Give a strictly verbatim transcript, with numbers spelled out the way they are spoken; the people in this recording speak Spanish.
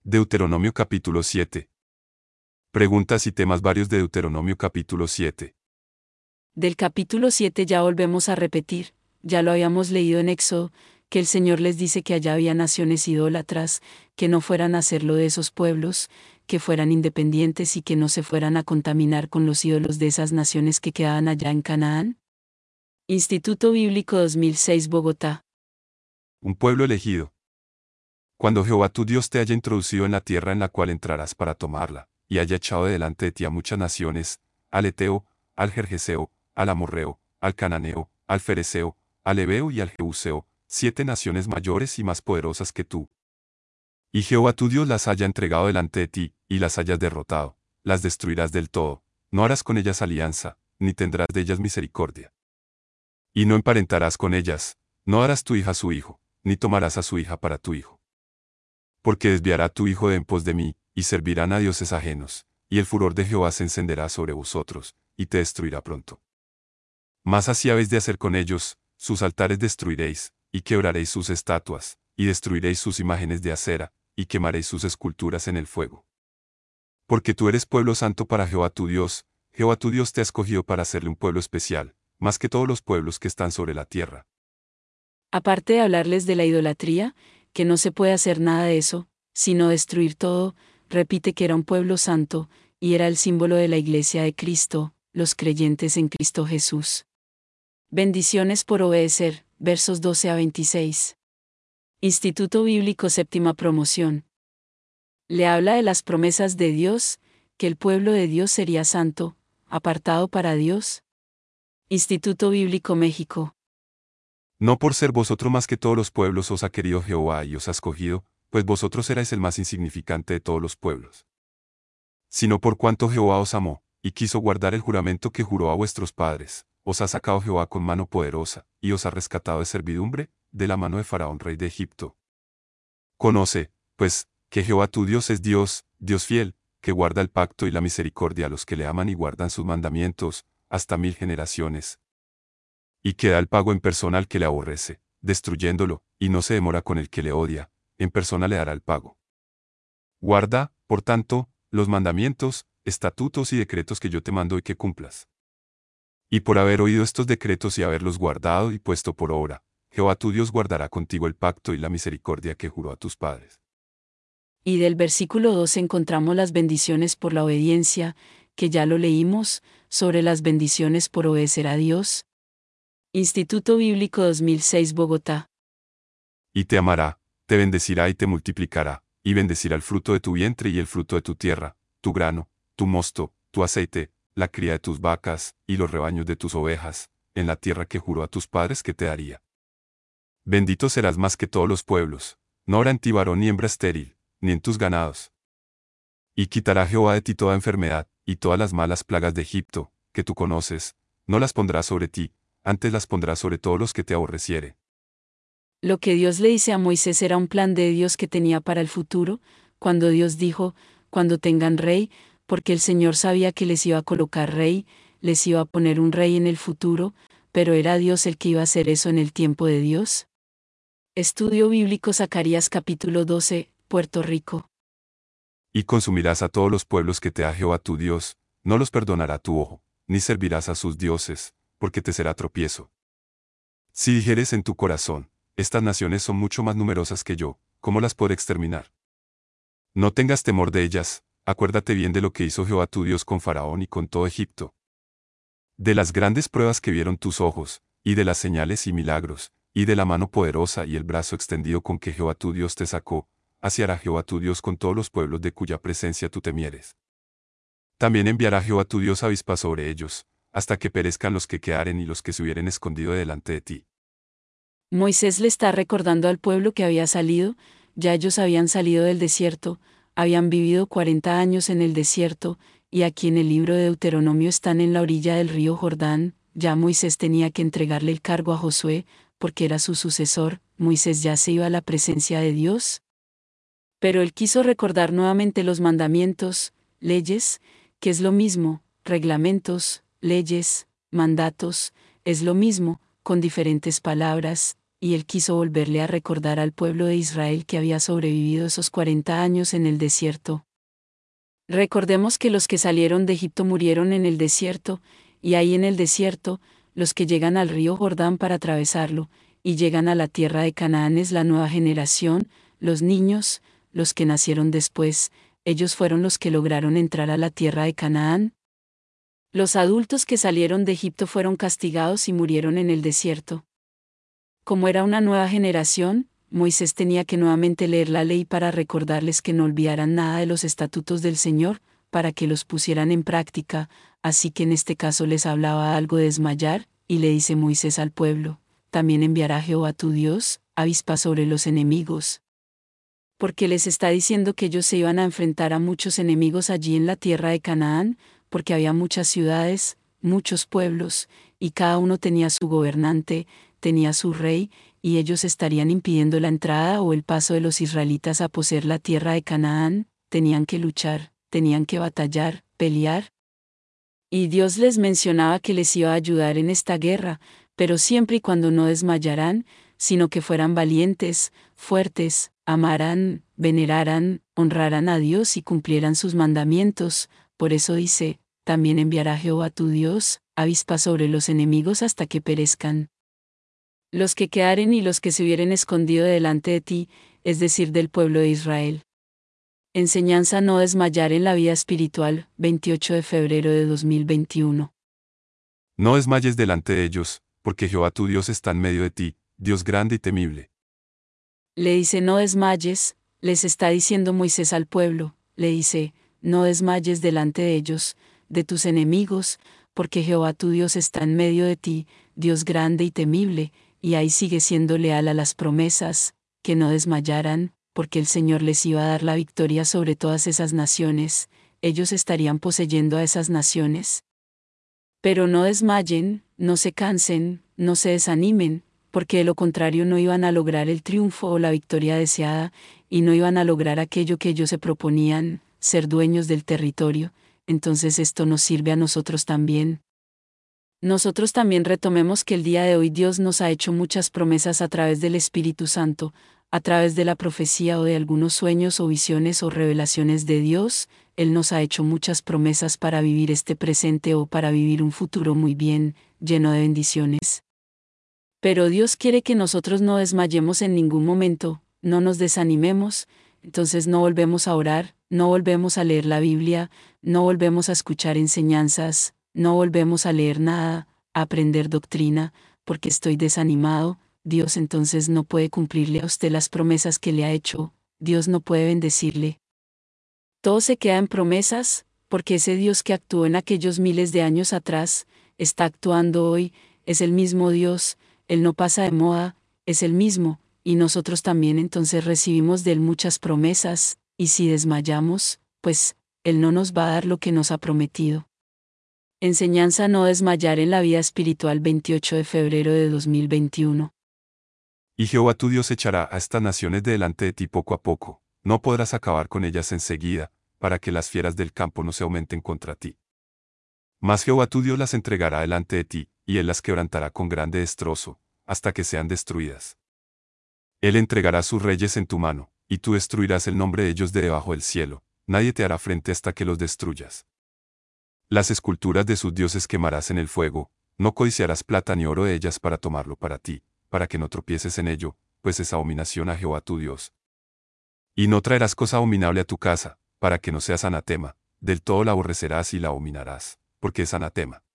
Deuteronomio capítulo siete. Preguntas y temas varios de Deuteronomio capítulo siete. Del capítulo siete ya volvemos a repetir, ya lo habíamos leído en Éxodo, que el Señor les dice que allá había naciones idólatras, que no fueran a hacerlo de esos pueblos, que fueran independientes y que no se fueran a contaminar con los ídolos de esas naciones que quedaban allá en Canaán. Instituto Bíblico dos mil seis Bogotá. Un pueblo elegido. Cuando Jehová tu Dios te haya introducido en la tierra en la cual entrarás para tomarla, y haya echado de delante de ti a muchas naciones, al Eteo, al Gergeseo, al Amorreo, al Cananeo, al Fereceo, al Heveo y al Jebuseo, siete naciones mayores y más poderosas que tú. Y Jehová tu Dios las haya entregado delante de ti, y las hayas derrotado, las destruirás del todo, no harás con ellas alianza, ni tendrás de ellas misericordia. Y no emparentarás con ellas, no darás tu hija a su hijo, ni tomarás a su hija para tu hijo. Porque desviará tu hijo de en pos de mí, y servirán a dioses ajenos, y el furor de Jehová se encenderá sobre vosotros, y te destruirá pronto. Mas así habéis de hacer con ellos, sus altares destruiréis, y quebraréis sus estatuas, y destruiréis sus imágenes de acera, y quemaréis sus esculturas en el fuego. Porque tú eres pueblo santo para Jehová tu Dios, Jehová tu Dios te ha escogido para hacerle un pueblo especial, más que todos los pueblos que están sobre la tierra. Aparte de hablarles de la idolatría, que no se puede hacer nada de eso, sino destruir todo, repite que era un pueblo santo, y era el símbolo de la Iglesia de Cristo, los creyentes en Cristo Jesús. Bendiciones por obedecer, versos doce a veintiséis. Instituto Bíblico Séptima Promoción. Le habla de las promesas de Dios, que el pueblo de Dios sería santo, apartado para Dios. Instituto Bíblico México. No por ser vosotros más que todos los pueblos os ha querido Jehová y os ha escogido, pues vosotros erais el más insignificante de todos los pueblos. Sino por cuanto Jehová os amó, y quiso guardar el juramento que juró a vuestros padres, os ha sacado Jehová con mano poderosa, y os ha rescatado de servidumbre, de la mano de Faraón rey de Egipto. Conoce, pues, que Jehová tu Dios es Dios, Dios fiel, que guarda el pacto y la misericordia a los que le aman y guardan sus mandamientos, hasta mil generaciones. Y que da el pago en persona al que le aborrece, destruyéndolo, y no se demora con el que le odia, en persona le dará el pago. Guarda, por tanto, los mandamientos, estatutos y decretos que yo te mando y que cumplas. Y por haber oído estos decretos y haberlos guardado y puesto por obra, Jehová tu Dios guardará contigo el pacto y la misericordia que juró a tus padres. Y del versículo dos encontramos las bendiciones por la obediencia, que ya lo leímos, sobre las bendiciones por obedecer a Dios. Instituto Bíblico dos mil seis Bogotá. Y te amará, te bendecirá y te multiplicará, y bendecirá el fruto de tu vientre y el fruto de tu tierra, tu grano, tu mosto, tu aceite, la cría de tus vacas, y los rebaños de tus ovejas, en la tierra que juró a tus padres que te daría. Bendito serás más que todos los pueblos, no habrá en ti varón ni hembra estéril, ni en tus ganados. Y quitará Jehová de ti toda enfermedad, y todas las malas plagas de Egipto, que tú conoces, no las pondrá sobre ti, antes las pondrá sobre todos los que te aborreciere. Lo que Dios le dice a Moisés era un plan de Dios que tenía para el futuro, cuando Dios dijo, cuando tengan rey, porque el Señor sabía que les iba a colocar rey, les iba a poner un rey en el futuro, pero era Dios el que iba a hacer eso en el tiempo de Dios. Estudio Bíblico Zacarías capítulo doce, Puerto Rico. Y consumirás a todos los pueblos que te da Jehová tu Dios, no los perdonará tu ojo, ni servirás a sus dioses, porque te será tropiezo. Si dijeres en tu corazón, estas naciones son mucho más numerosas que yo, ¿cómo las podré exterminar? No tengas temor de ellas, acuérdate bien de lo que hizo Jehová tu Dios con Faraón y con todo Egipto. De las grandes pruebas que vieron tus ojos, y de las señales y milagros, y de la mano poderosa y el brazo extendido con que Jehová tu Dios te sacó, así hará Jehová tu Dios con todos los pueblos de cuya presencia tú temieres. También enviará Jehová tu Dios avispas sobre ellos, hasta que perezcan los que quedaren y los que se hubieren escondido delante de ti. Moisés le está recordando al pueblo que había salido, ya ellos habían salido del desierto, habían vivido cuarenta años en el desierto, y aquí en el libro de Deuteronomio están en la orilla del río Jordán, ya Moisés tenía que entregarle el cargo a Josué, porque era su sucesor, Moisés ya se iba a la presencia de Dios. Pero él quiso recordar nuevamente los mandamientos, leyes, que es lo mismo, reglamentos, leyes, mandatos, es lo mismo, con diferentes palabras, y él quiso volverle a recordar al pueblo de Israel que había sobrevivido esos cuarenta años en el desierto. Recordemos que los que salieron de Egipto murieron en el desierto, y ahí en el desierto, los que llegan al río Jordán para atravesarlo, y llegan a la tierra de Canaán es la nueva generación, los niños, los que nacieron después, ellos fueron los que lograron entrar a la tierra de Canaán. Los adultos que salieron de Egipto fueron castigados y murieron en el desierto. Como era una nueva generación, Moisés tenía que nuevamente leer la ley para recordarles que no olvidaran nada de los estatutos del Señor, para que los pusieran en práctica, así que en este caso les hablaba algo de desmayar, y le dice Moisés al pueblo, también enviará Jehová tu Dios, avispa sobre los enemigos. Porque les está diciendo que ellos se iban a enfrentar a muchos enemigos allí en la tierra de Canaán, porque había muchas ciudades, muchos pueblos, y cada uno tenía su gobernante, tenía su rey, y ellos estarían impidiendo la entrada o el paso de los israelitas a poseer la tierra de Canaán, tenían que luchar, tenían que batallar, pelear. Y Dios les mencionaba que les iba a ayudar en esta guerra, pero siempre y cuando no desmayarán, sino que fueran valientes, fuertes, amaran, veneraran, honraran a Dios y cumplieran sus mandamientos. Por eso dice, también enviará Jehová tu Dios, avispa sobre los enemigos hasta que perezcan. Los que quedaren y los que se hubieren escondido delante de ti, es decir, del pueblo de Israel. Enseñanza no desmayar en la vida espiritual, veintiocho de febrero de dos mil veintiuno. No desmayes delante de ellos, porque Jehová tu Dios está en medio de ti, Dios grande y temible. Le dice no desmayes, les está diciendo Moisés al pueblo, le dice, no desmayes delante de ellos, de tus enemigos, porque Jehová tu Dios está en medio de ti, Dios grande y temible, y ahí sigue siendo leal a las promesas, que no desmayaran, porque el Señor les iba a dar la victoria sobre todas esas naciones, ellos estarían poseyendo a esas naciones. Pero no desmayen, no se cansen, no se desanimen, porque de lo contrario no iban a lograr el triunfo o la victoria deseada, y no iban a lograr aquello que ellos se proponían, ser dueños del territorio, entonces esto nos sirve a nosotros también. Nosotros también retomemos que el día de hoy Dios nos ha hecho muchas promesas a través del Espíritu Santo, a través de la profecía o de algunos sueños o visiones o revelaciones de Dios, Él nos ha hecho muchas promesas para vivir este presente o para vivir un futuro muy bien, lleno de bendiciones. Pero Dios quiere que nosotros no desmayemos en ningún momento, no nos desanimemos, entonces no volvemos a orar, no volvemos a leer la Biblia, no volvemos a escuchar enseñanzas, no volvemos a leer nada, a aprender doctrina, porque estoy desanimado. Dios entonces no puede cumplirle a usted las promesas que le ha hecho, Dios no puede bendecirle. Todo se queda en promesas, porque ese Dios que actuó en aquellos miles de años atrás, está actuando hoy, es el mismo Dios, Él no pasa de moda, es el mismo, y nosotros también entonces recibimos de Él muchas promesas, y si desmayamos, pues, Él no nos va a dar lo que nos ha prometido. Enseñanza no desmayar en la vida espiritual veintiocho de febrero de dos mil veintiuno. Y Jehová tu Dios echará a estas naciones de delante de ti poco a poco, no podrás acabar con ellas enseguida, para que las fieras del campo no se aumenten contra ti. Mas Jehová tu Dios las entregará delante de ti, y Él las quebrantará con grande destrozo, hasta que sean destruidas. Él entregará sus reyes en tu mano, y tú destruirás el nombre de ellos de debajo del cielo, nadie te hará frente hasta que los destruyas. Las esculturas de sus dioses quemarás en el fuego, no codiciarás plata ni oro de ellas para tomarlo para ti, para que no tropieces en ello, pues es abominación a Jehová tu Dios. Y no traerás cosa abominable a tu casa, para que no seas anatema, del todo la aborrecerás y la abominarás, porque es anatema.